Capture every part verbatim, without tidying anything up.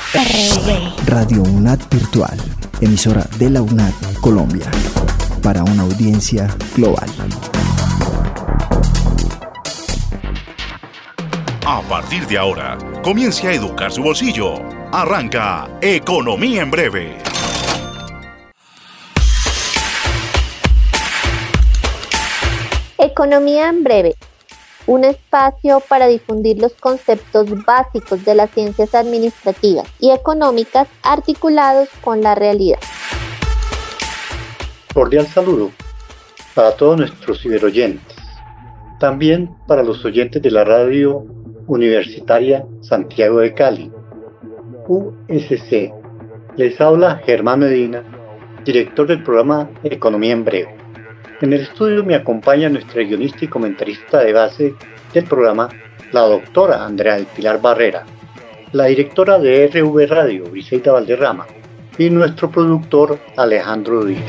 R V. Radio UNAD Virtual, emisora de la UNAD Colombia, para una audiencia global. A partir de ahora, comience a educar su bolsillo. Arranca Economía en Breve. Economía en Breve, un espacio para difundir los conceptos básicos de las ciencias administrativas y económicas articulados con la realidad. Cordial saludo para todos nuestros ciberoyentes, también para los oyentes de la radio universitaria Santiago de Cali, U S C. Les habla Germán Medina, director del programa Economía en Breve. En el estudio me acompaña nuestra guionista y comentarista de base del programa, la doctora Andrea del Pilar Barrera, la directora de R V Radio, Briseida Valderrama, y nuestro productor, Alejandro Díaz.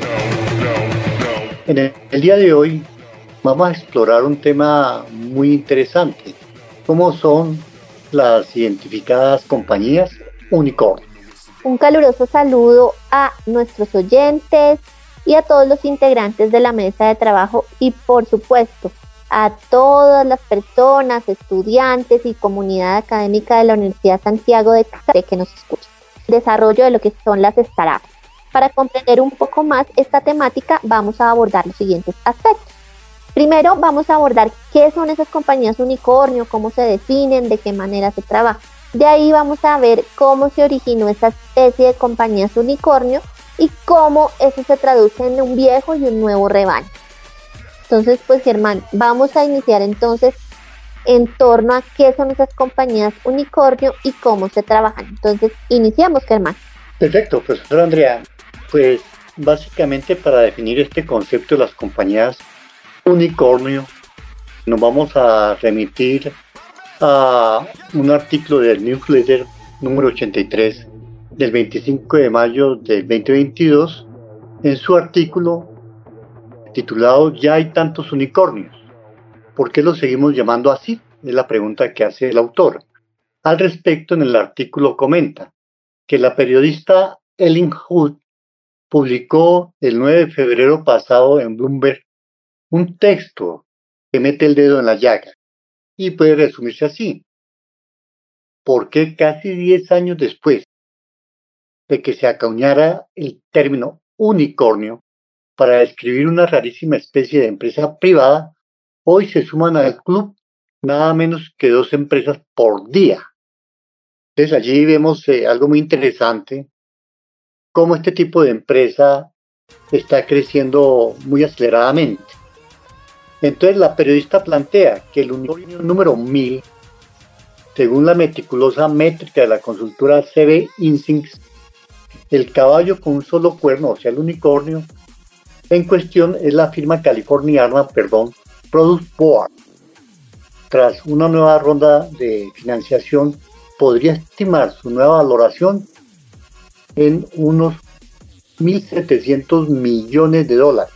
En el, el día de hoy vamos a explorar un tema muy interesante, como son las identificadas compañías unicornio. Un caluroso saludo a nuestros oyentes y a todos los integrantes de la mesa de trabajo y, por supuesto, a todas las personas, estudiantes y comunidad académica de la Universidad Santiago de Cali que nos escuchan. El desarrollo de lo que son las startups. Para comprender un poco más esta temática, vamos a abordar los siguientes aspectos. Primero, vamos a abordar qué son esas compañías unicornio, cómo se definen, de qué manera se trabaja. De ahí vamos a ver cómo se originó esta especie de compañías unicornio y cómo eso se traduce en un viejo y un nuevo rebaño. Entonces, pues Germán, vamos a iniciar entonces en torno a qué son esas compañías unicornio y cómo se trabajan. Entonces, iniciamos, Germán. Perfecto, profesora Andrea. Pues básicamente para definir este concepto de las compañías unicornio, nos vamos a remitir a un artículo del Newsletter número ochenta y tres del veinticinco de mayo del veinte veintidós, en su artículo titulado ¿Ya hay tantos unicornios? ¿Por qué los seguimos llamando así? Es la pregunta que hace el autor. Al respecto, en el artículo comenta que la periodista Ellen Hood publicó el nueve de febrero pasado en Bloomberg un texto que mete el dedo en la llaga y puede resumirse así. ¿Por qué casi diez años después de que se acuñara el término unicornio para describir una rarísima especie de empresa privada, hoy se suman al club nada menos que dos empresas por día? Entonces allí vemos eh, algo muy interesante, cómo este tipo de empresa está creciendo muy aceleradamente. Entonces la periodista plantea que el unicornio número mil, según la meticulosa métrica de la consultora C B Insights, el caballo con un solo cuerno, o sea el unicornio, en cuestión es la firma californiana, perdón, Product Board. Tras una nueva ronda de financiación, podría estimar su nueva valoración en unos mil setecientos millones de dólares.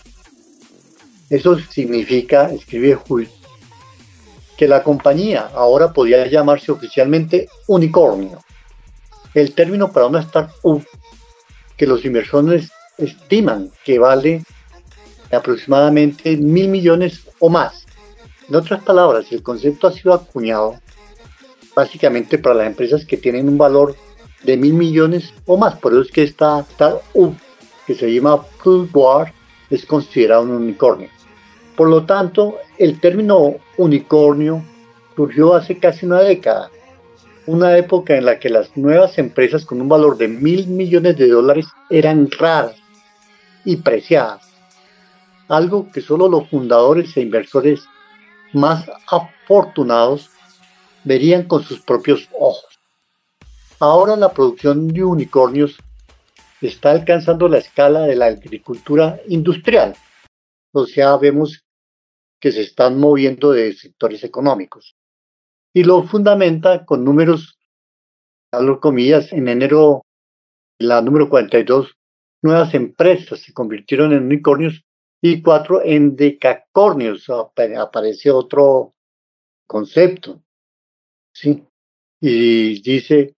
Eso significa, escribe Hull, que la compañía ahora podría llamarse oficialmente unicornio, el término para una startup que los inversores estiman que vale aproximadamente mil millones o más. En otras palabras, el concepto ha sido acuñado básicamente para las empresas que tienen un valor de mil millones o más. Por eso es que esta startup, que se llama Product Board, es considerado un unicornio. Por lo tanto, el término unicornio surgió hace casi una década, una época en la que las nuevas empresas con un valor de mil millones de dólares eran raras y preciadas, algo que solo los fundadores e inversores más afortunados verían con sus propios ojos. Ahora la producción de unicornios está alcanzando la escala de la agricultura industrial, o sea, vemos que se están moviendo de sectores económicos. Y lo fundamenta con números, hablo comillas, en enero, la número cuarenta y dos, nuevas empresas se convirtieron en unicornios y cuatro en decacornios. Aparece otro concepto, ¿sí? Y dice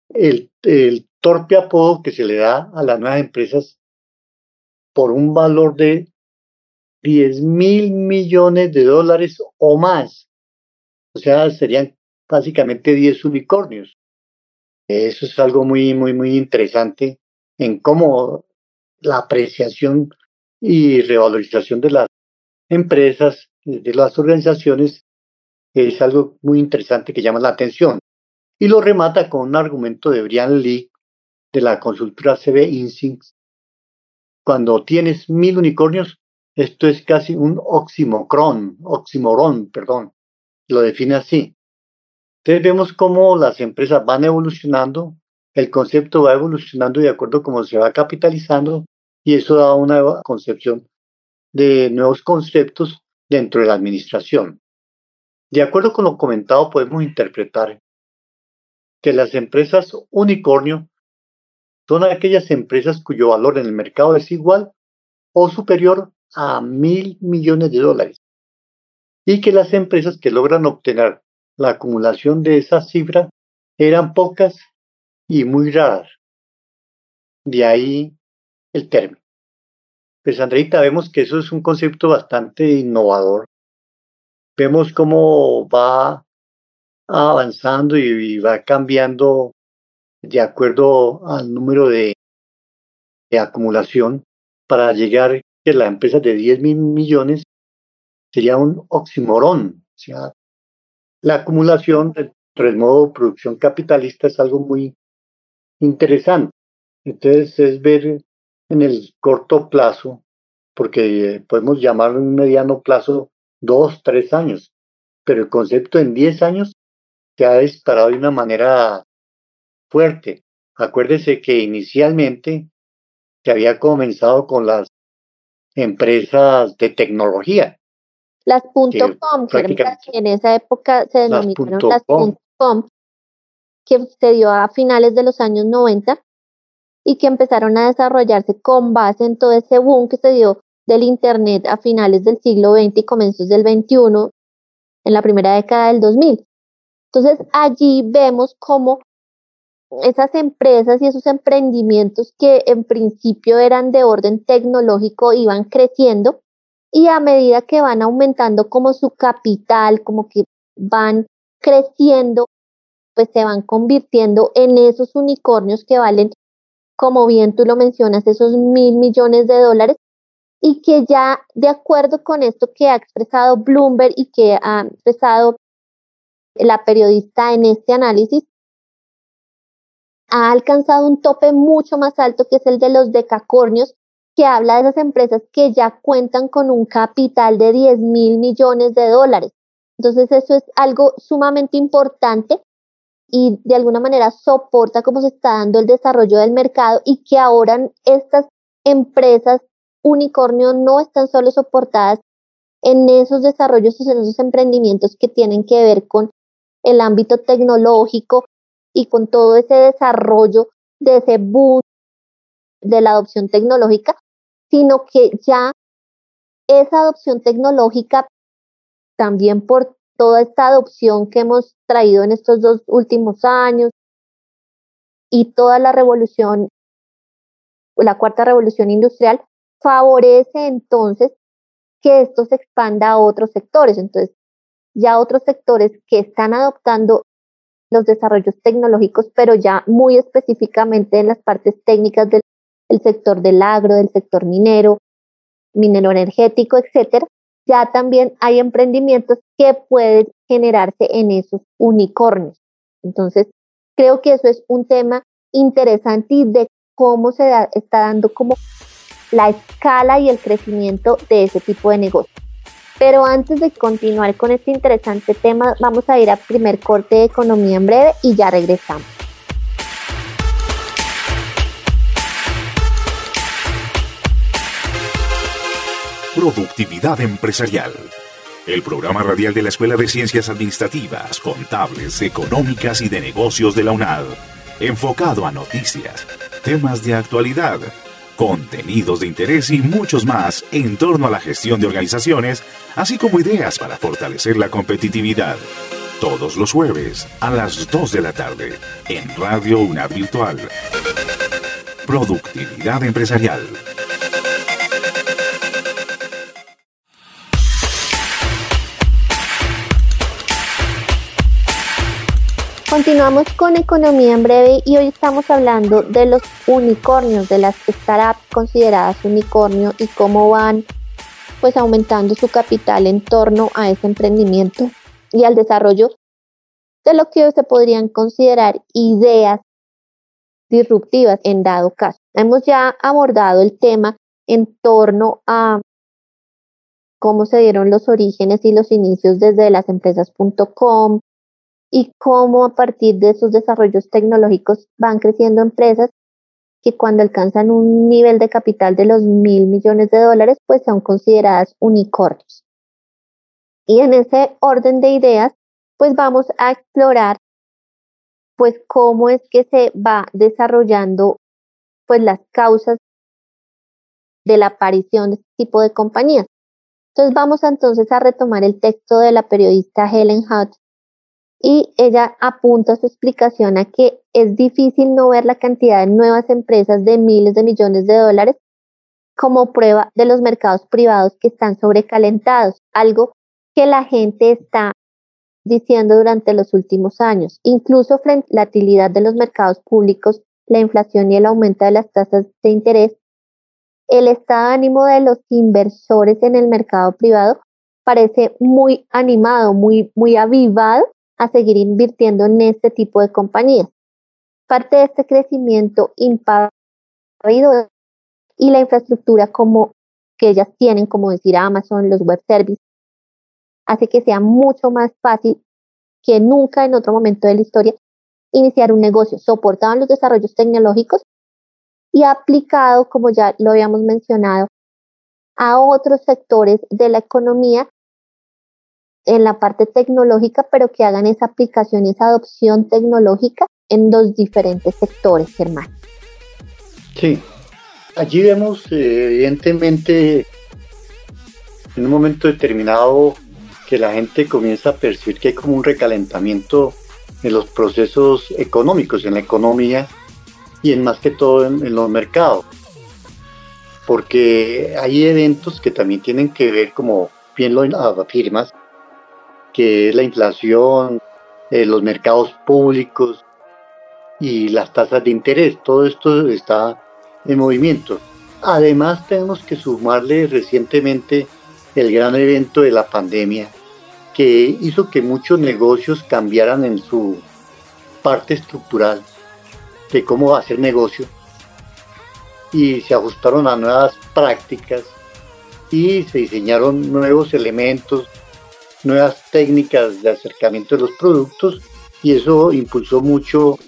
el, el torpe apodo que se le da a las nuevas empresas por un valor de diez mil millones de dólares o más. O sea, serían básicamente diez unicornios. Eso es algo muy, muy, muy interesante en cómo la apreciación y revalorización de las empresas, de las organizaciones, es algo muy interesante que llama la atención. Y lo remata con un argumento de Brian Lee de la consultora C B Insights. Cuando tienes mil unicornios, esto es casi un oxímoron, oxímoron, perdón, lo define así. Entonces vemos cómo las empresas van evolucionando, el concepto va evolucionando de acuerdo a cómo se va capitalizando y eso da una concepción de nuevos conceptos dentro de la administración. De acuerdo con lo comentado, podemos interpretar que las empresas unicornio son aquellas empresas cuyo valor en el mercado es igual o superior a mil millones de dólares y que las empresas que logran obtener la acumulación de esa cifra eran pocas y muy raras. De ahí el término. Pues Andreita, vemos que eso es un concepto bastante innovador. Vemos cómo va avanzando y va cambiando de acuerdo al número de, de acumulación para llegar a que la empresa de diez mil millones sería un oxímoron. O sea, la acumulación dentro del modo de producción capitalista es algo muy interesante. Entonces es ver en el corto plazo, porque podemos llamarlo un mediano plazo, dos, tres años, pero el concepto en diez años se ha disparado de una manera fuerte. Acuérdese que inicialmente se había comenzado con las empresas de tecnología. Las .com, que en esa época se denominaron las .com, que se dio a finales de los años noventa y que empezaron a desarrollarse con base en todo ese boom que se dio del Internet a finales del siglo veinte y comienzos del veintiuno, en la primera década del dos mil. Entonces allí vemos cómo esas empresas y esos emprendimientos que en principio eran de orden tecnológico iban creciendo y a medida que van aumentando como su capital, como que van creciendo, pues se van convirtiendo en esos unicornios que valen, como bien tú lo mencionas, esos mil millones de dólares y que ya de acuerdo con esto que ha expresado Bloomberg y que ha expresado la periodista en este análisis, ha alcanzado un tope mucho más alto que es el de los decacornios, que habla de esas empresas que ya cuentan con un capital de diez mil millones de dólares. Entonces eso es algo sumamente importante y de alguna manera soporta cómo se está dando el desarrollo del mercado y que ahora estas empresas unicornio no están solo soportadas en esos desarrollos, en esos emprendimientos que tienen que ver con el ámbito tecnológico y con todo ese desarrollo de ese boom de la adopción tecnológica, sino que ya esa adopción tecnológica, también por toda esta adopción que hemos traído en estos dos últimos años y toda la revolución, la cuarta revolución industrial, favorece entonces que esto se expanda a otros sectores. Entonces, ya otros sectores que están adoptando los desarrollos tecnológicos, pero ya muy específicamente en las partes técnicas del el sector del agro, del sector minero, minero energético, etcétera, ya también hay emprendimientos que pueden generarse en esos unicornios. Entonces, creo que eso es un tema interesante y de cómo se da, está dando como la escala y el crecimiento de ese tipo de negocio. Pero antes de continuar con este interesante tema, vamos a ir al primer corte de Economía en Breve y ya regresamos. Productividad Empresarial. El programa radial de la Escuela de Ciencias Administrativas, Contables, Económicas y de Negocios de la UNAD. Enfocado a noticias, temas de actualidad, contenidos de interés y muchos más en torno a la gestión de organizaciones, así como ideas para fortalecer la competitividad. Todos los jueves a las dos de la tarde en Radio UNAD Virtual. Productividad empresarial. Continuamos con Economía en Breve y hoy estamos hablando de los unicornios, de las startups consideradas unicornio y cómo van pues aumentando su capital en torno a ese emprendimiento y al desarrollo de lo que se podrían considerar ideas disruptivas en dado caso. Hemos ya abordado el tema en torno a cómo se dieron los orígenes y los inicios desde las empresas punto com y cómo a partir de esos desarrollos tecnológicos van creciendo empresas que cuando alcanzan un nivel de capital de los mil millones de dólares, pues son consideradas unicornios. Y en ese orden de ideas, pues vamos a explorar pues cómo es que se va desarrollando pues las causas de la aparición de este tipo de compañías. Entonces vamos a, entonces a retomar el texto de la periodista Helen Hunt y ella apunta su explicación a que es difícil no ver la cantidad de nuevas empresas de miles de millones de dólares como prueba de los mercados privados que están sobrecalentados, algo que la gente está diciendo durante los últimos años. Incluso frente a la volatilidad de los mercados públicos, la inflación y el aumento de las tasas de interés, el estado de ánimo de los inversores en el mercado privado parece muy animado, muy, muy avivado a seguir invirtiendo en este tipo de compañías. Parte de este crecimiento impávido y la infraestructura como que ellas tienen, como decir Amazon, los web services, hace que sea mucho más fácil que nunca en otro momento de la historia iniciar un negocio soportado en los desarrollos tecnológicos y aplicado, como ya lo habíamos mencionado, a otros sectores de la economía en la parte tecnológica, pero que hagan esa aplicación y esa adopción tecnológica en los diferentes sectores, Germán. Sí, allí vemos eh, evidentemente en un momento determinado que la gente comienza a percibir que hay como un recalentamiento en los procesos económicos, en la economía y en más que todo en, en los mercados, porque hay eventos que también tienen que ver, como bien lo afirmas, que es la inflación, eh, los mercados públicos y las tasas de interés. Todo esto está en movimiento. Además, tenemos que sumarle recientemente el gran evento de la pandemia, que hizo que muchos negocios cambiaran en su parte estructural de cómo hacer negocio y se ajustaron a nuevas prácticas y se diseñaron nuevos elementos, nuevas técnicas de acercamiento de los productos, y eso impulsó mucho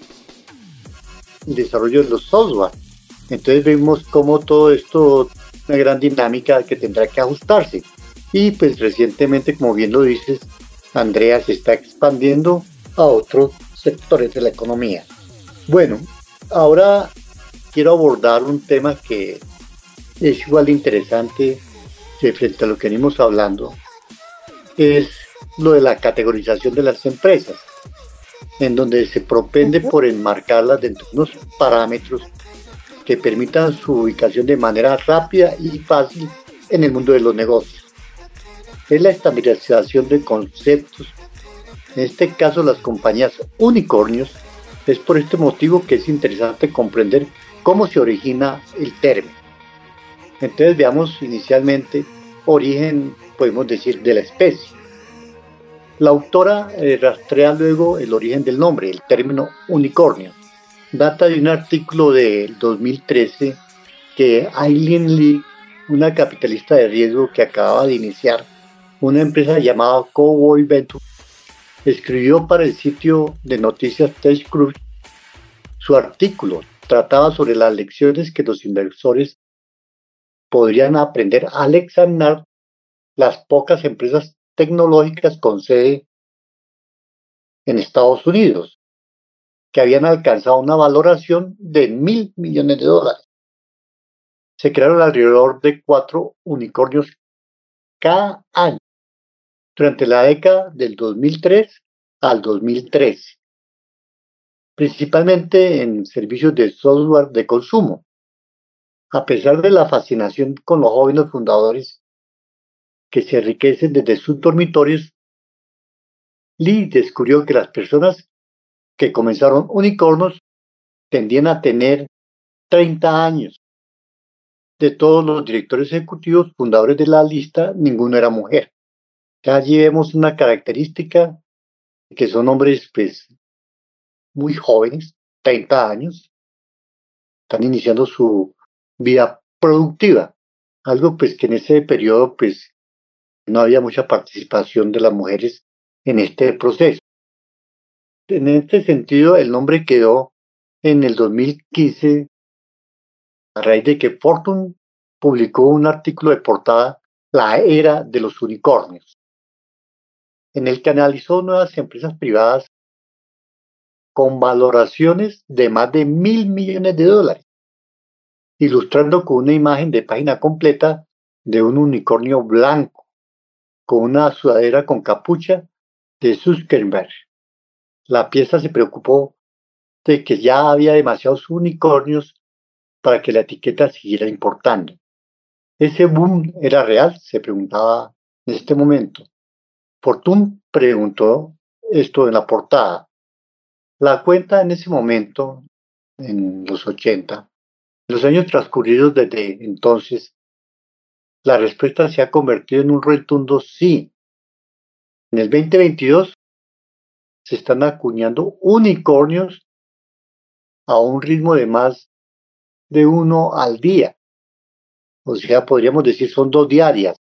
el desarrollo de los software. Entonces vemos cómo todo esto, una gran dinámica que tendrá que ajustarse. Y pues recientemente, como bien lo dices, Andrea, se está expandiendo a otros sectores de la economía. Bueno, ahora quiero abordar un tema que es igual de interesante de frente a lo que venimos hablando, es lo de la categorización de las empresas, en donde se propende por enmarcarlas dentro de unos parámetros que permitan su ubicación de manera rápida y fácil en el mundo de los negocios. Es la estandarización de conceptos, en este caso las compañías unicornios. Es por este motivo que es interesante comprender cómo se origina el término. Entonces veamos inicialmente origen, podemos decir, de la especie. La autora eh, rastrea luego el origen del nombre, el término unicornio. Data de un artículo del dos mil trece que Aileen Lee, una capitalista de riesgo que acababa de iniciar una empresa llamada Cowboy Ventures, escribió para el sitio de noticias TechCrunch. Su artículo trataba sobre las lecciones que los inversores podrían aprender al examinar las pocas empresas tecnológicas con sede en Estados Unidos, que habían alcanzado una valoración de mil millones de dólares. Se crearon alrededor de cuatro unicornios cada año. Durante la década del dos mil tres al dos mil trece, principalmente en servicios de software de consumo. A pesar de la fascinación con los jóvenes fundadores que se enriquecen desde sus dormitorios, Lee descubrió que las personas que comenzaron unicornios tendían a tener treinta años. De todos los directores ejecutivos fundadores de la lista, ninguno era mujer. Allí vemos una característica que son hombres pues, muy jóvenes, treinta años, están iniciando su vida productiva, algo pues que en ese periodo pues no había mucha participación de las mujeres en este proceso. En este sentido, el nombre quedó en el dos mil quince a raíz de que Fortune publicó un artículo de portada, La era de los unicornios, en el que analizó nuevas empresas privadas con valoraciones de más de mil millones de dólares, ilustrando con una imagen de página completa de un unicornio blanco con una sudadera con capucha de Zuckerberg. La pieza se preocupó de que ya había demasiados unicornios para que la etiqueta siguiera importando. ¿Ese boom era real?, se preguntaba en este momento. Fortune preguntó esto en la portada. La cuenta en ese momento, en los ochenta, en los años transcurridos desde entonces, la respuesta se ha convertido en un rotundo sí. En el veinte veintidós se están acuñando unicornios a un ritmo de más de uno al día. O sea, podríamos decir son dos diarias.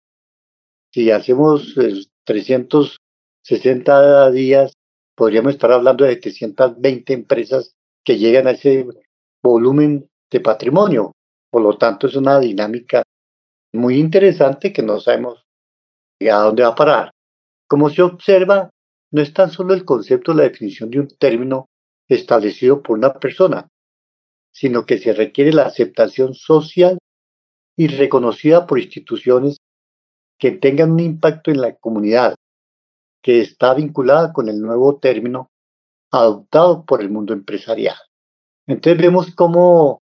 Si hacemos eh, trescientos sesenta días, podríamos estar hablando de setecientas veinte empresas que llegan a ese volumen de patrimonio. Por lo tanto, es una dinámica muy interesante que no sabemos a dónde va a parar. Como se observa, no es tan solo el concepto de la definición de un término establecido por una persona, sino que se requiere la aceptación social y reconocida por instituciones que tengan un impacto en la comunidad, que está vinculada con el nuevo término adoptado por el mundo empresarial. Entonces vemos cómo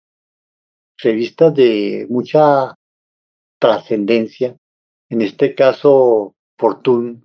revistas de mucha trascendencia, en este caso Fortune,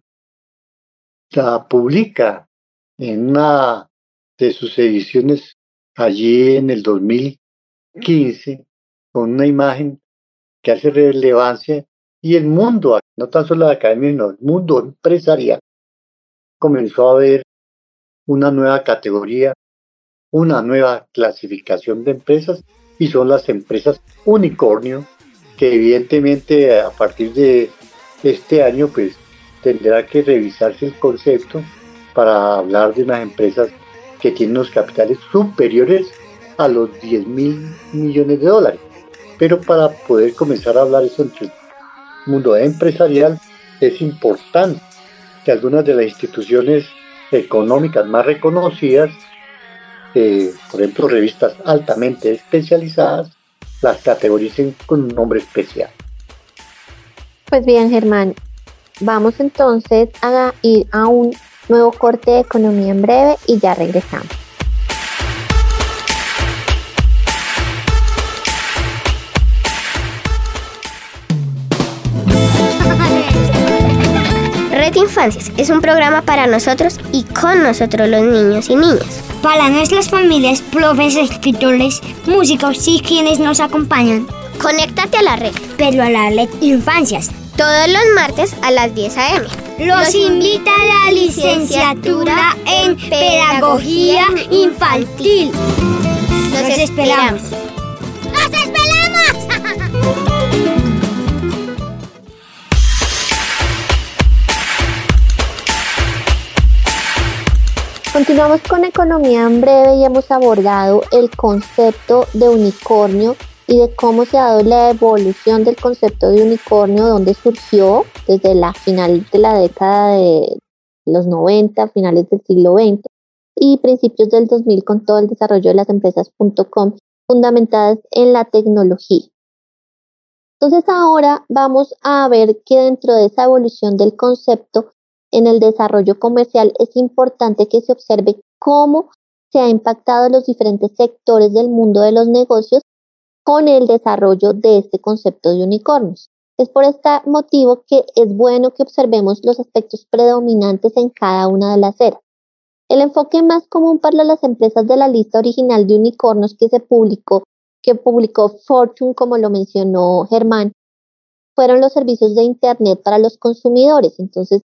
la publica en una de sus ediciones allí en el dos mil quince con una imagen que hace relevancia y el mundo, no tan solo la academia, sino el mundo empresarial, comenzó a ver una nueva categoría, una nueva clasificación de empresas y son las empresas unicornio, que evidentemente a partir de este año pues tendrá que revisarse el concepto para hablar de unas empresas que tienen unos capitales superiores a los diez mil millones de dólares. Pero para poder comenzar a hablar eso entre el mundo empresarial es importante que algunas de las instituciones económicas más reconocidas, eh, por ejemplo revistas altamente especializadas, las categoricen con un nombre especial. Pues bien, Germán, vamos entonces a ir a un nuevo corte de economía en breve y ya regresamos. Red Infancias es un programa para nosotros y con nosotros los niños y niñas. Para nuestras familias, profes, escritores, músicos y quienes nos acompañan. Conéctate a la red. Pero a la Red Infancias. Todos los martes a las diez a eme. Los invita a la licenciatura en Pedagogía Infantil. Los esperamos. ¡Los esperamos! Continuamos con economía en breve y hemos abordado el concepto de unicornio y de cómo se ha dado la evolución del concepto de unicornio, donde surgió desde la final de la década de los noventa, finales del siglo veinte y principios del dos mil con todo el desarrollo de las empresas punto com fundamentadas en la tecnología. Entonces ahora vamos a ver que dentro de esa evolución del concepto en el desarrollo comercial, es importante que se observe cómo se ha impactado los diferentes sectores del mundo de los negocios con el desarrollo de este concepto de unicornios. Es por este motivo que es bueno que observemos los aspectos predominantes en cada una de las eras. El enfoque más común para las empresas de la lista original de unicornios que se publicó, que publicó Fortune, como lo mencionó Germán, fueron los servicios de Internet para los consumidores. Entonces,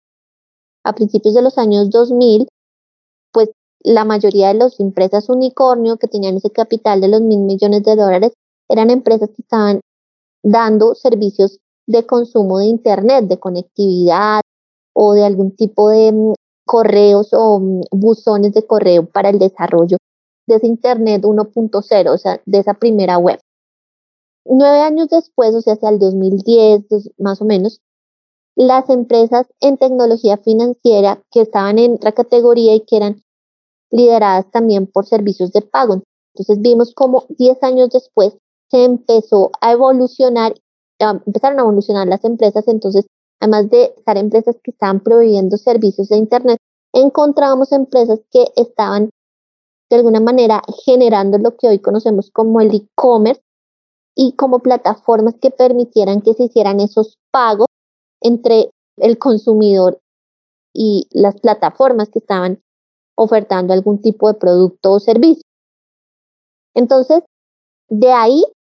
a principios de los años dos mil, pues la mayoría de las empresas unicornio que tenían ese capital de los mil millones de dólares eran empresas que estaban dando servicios de consumo de Internet, de conectividad o de algún tipo de um, correos o um, buzones de correo para el desarrollo de ese Internet uno punto cero, o sea, de esa primera web. Nueve años después, o sea, hacia el dos mil diez, dos, más o menos, las empresas en tecnología financiera que estaban en otra categoría y que eran lideradas también por servicios de pago. Entonces vimos como diez años después se empezó a evolucionar, empezaron a evolucionar las empresas. Entonces, además de estar empresas que estaban proveyendo servicios de Internet, encontrábamos empresas que estaban de alguna manera generando lo que hoy conocemos como el e-commerce y como plataformas que permitieran que se hicieran esos pagos entre el consumidor y las plataformas que estaban ofertando algún tipo de producto o servicio. Entonces, de ahí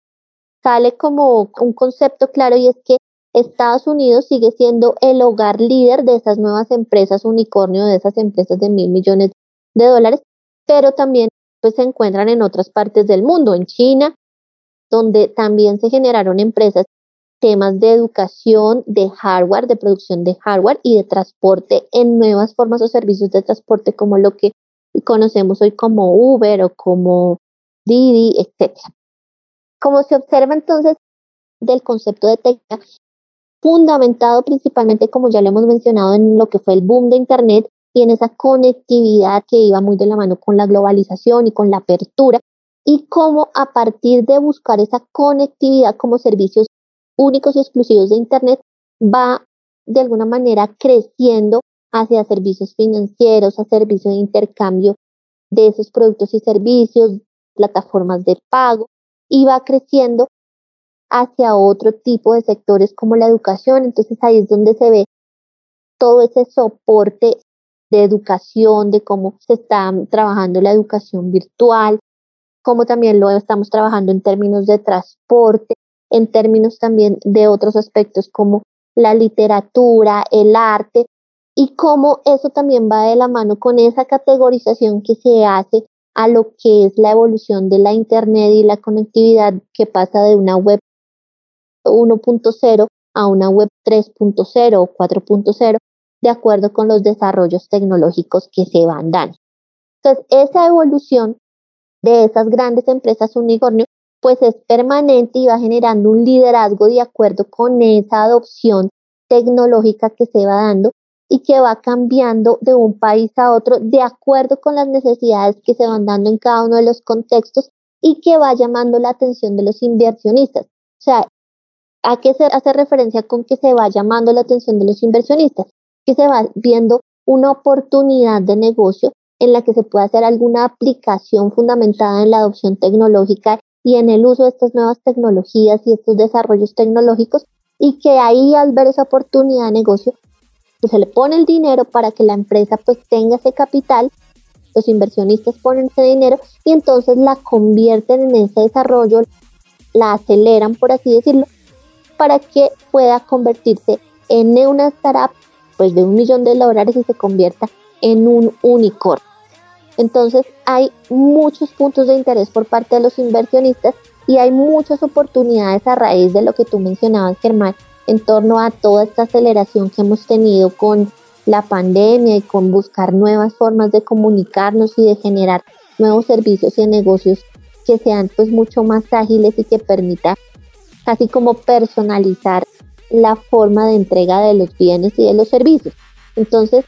sale como un concepto claro, y es que Estados Unidos sigue siendo el hogar líder de esas nuevas empresas unicornio, de esas empresas de mil millones de dólares, pero también pues se encuentran en otras partes del mundo, en China, donde también se generaron empresas, temas de educación, de hardware, de producción de hardware y de transporte en nuevas formas o servicios de transporte como lo que conocemos hoy como Uber o como Didi, etcétera. Como se observa entonces del concepto de tecnología, fundamentado principalmente, como ya lo hemos mencionado, en lo que fue el boom de Internet y en esa conectividad que iba muy de la mano con la globalización y con la apertura, y cómo a partir de buscar esa conectividad como servicios únicos y exclusivos de Internet, va de alguna manera creciendo hacia servicios financieros, a servicios de intercambio de esos productos y servicios, plataformas de pago, y va creciendo hacia otro tipo de sectores como la educación. Entonces ahí es donde se ve todo ese soporte de educación, de cómo se está trabajando la educación virtual, cómo también lo estamos trabajando en términos de transporte, en términos también de otros aspectos como la literatura, el arte, y cómo eso también va de la mano con esa categorización que se hace a lo que es la evolución de la Internet y la conectividad, que pasa de una web uno punto cero a una web tres punto cero o cuatro punto cero, de acuerdo con los desarrollos tecnológicos que se van dando. Entonces, esa evolución de esas grandes empresas unicornio, pues es permanente y va generando un liderazgo de acuerdo con esa adopción tecnológica que se va dando y que va cambiando de un país a otro de acuerdo con las necesidades que se van dando en cada uno de los contextos y que va llamando la atención de los inversionistas. O sea, ¿a qué se hace referencia con que se va llamando la atención de los inversionistas? Que se va viendo una oportunidad de negocio en la que se puede hacer alguna aplicación fundamentada en la adopción tecnológica y en el uso de estas nuevas tecnologías y estos desarrollos tecnológicos, y que ahí, al ver esa oportunidad de negocio, pues se le pone el dinero para que la empresa pues tenga ese capital, los inversionistas ponen ese dinero y entonces la convierten en ese desarrollo, la aceleran, por así decirlo, para que pueda convertirse en una startup pues de un millón de dólares y se convierta en un unicornio. Entonces hay muchos puntos de interés por parte de los inversionistas y hay muchas oportunidades a raíz de lo que tú mencionabas, Germán, en torno a toda esta aceleración que hemos tenido con la pandemia y con buscar nuevas formas de comunicarnos y de generar nuevos servicios y negocios que sean pues mucho más ágiles y que permita así como personalizar la forma de entrega de los bienes y de los servicios. Entonces,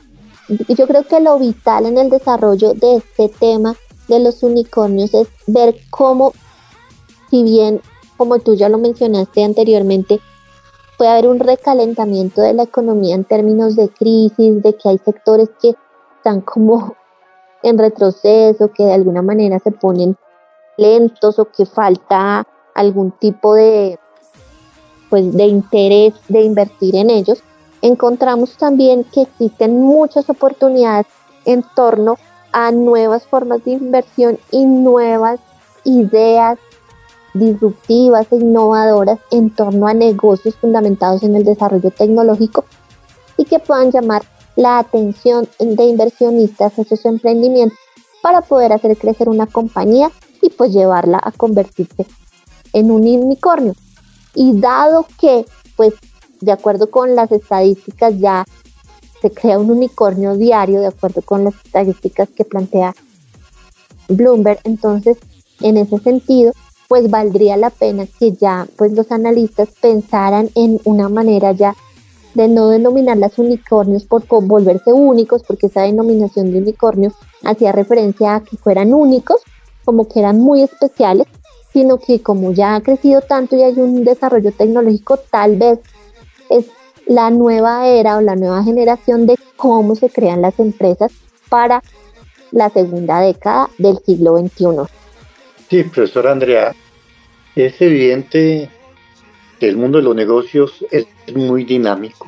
yo creo que lo vital en el desarrollo de este tema de los unicornios es ver cómo, si bien, como tú ya lo mencionaste anteriormente, puede haber un recalentamiento de la economía en términos de crisis, de que hay sectores que están como en retroceso, que de alguna manera se ponen lentos o que falta algún tipo de, pues, de interés de invertir en ellos. Encontramos también que existen muchas oportunidades en torno a nuevas formas de inversión y nuevas ideas disruptivas e innovadoras en torno a negocios fundamentados en el desarrollo tecnológico y que puedan llamar la atención de inversionistas a esos emprendimientos para poder hacer crecer una compañía y pues llevarla a convertirse en un unicornio. Y dado que, pues, de acuerdo con las estadísticas, ya se crea un unicornio diario, de acuerdo con las estadísticas que plantea Bloomberg, entonces, en ese sentido, pues valdría la pena que ya pues los analistas pensaran en una manera ya de no denominar las unicornios por volverse únicos, porque esa denominación de unicornio hacía referencia a que fueran únicos, como que eran muy especiales, sino que como ya ha crecido tanto y hay un desarrollo tecnológico, tal vez es la nueva era o la nueva generación de cómo se crean las empresas para la segunda década del siglo veintiuno. Sí, profesora Andrea, es evidente que el mundo de los negocios es muy dinámico.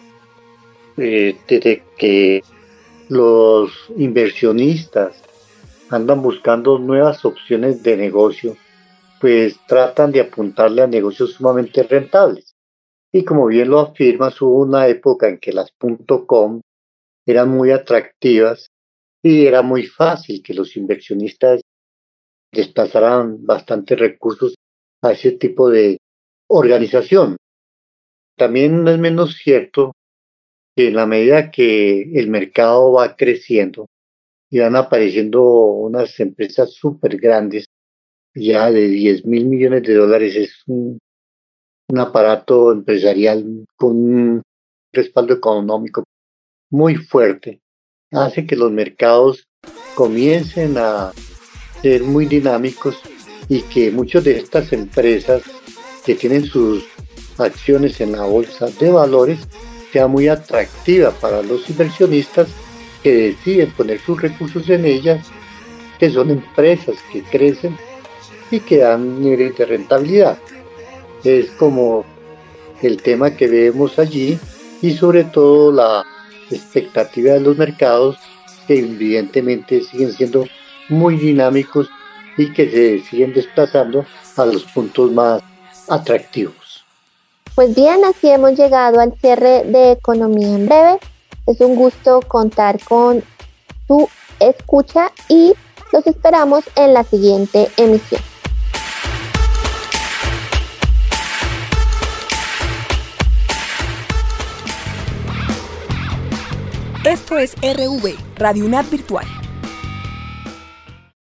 Eh, desde que los inversionistas andan buscando nuevas opciones de negocio, pues tratan de apuntarle a negocios sumamente rentables. Y como bien lo afirmas, hubo una época en que las .com eran muy atractivas y era muy fácil que los inversionistas desplazaran bastantes recursos a ese tipo de organización. También no es menos cierto que en la medida que el mercado va creciendo y van apareciendo unas empresas súper grandes, ya de diez mil millones de dólares, es un, un aparato empresarial con un respaldo económico muy fuerte, hace que los mercados comiencen a ser muy dinámicos y que muchas de estas empresas que tienen sus acciones en la bolsa de valores sea muy atractiva para los inversionistas que deciden poner sus recursos en ellas, que son empresas que crecen y que dan niveles de rentabilidad. Es como el tema que vemos allí y sobre todo la expectativa de los mercados, que evidentemente siguen siendo muy dinámicos y que se siguen desplazando a los puntos más atractivos. Pues bien, así hemos llegado al cierre de Economía en Breve. Es un gusto contar con su escucha y los esperamos en la siguiente emisión. Esto es R V, Radio UNAD Virtual.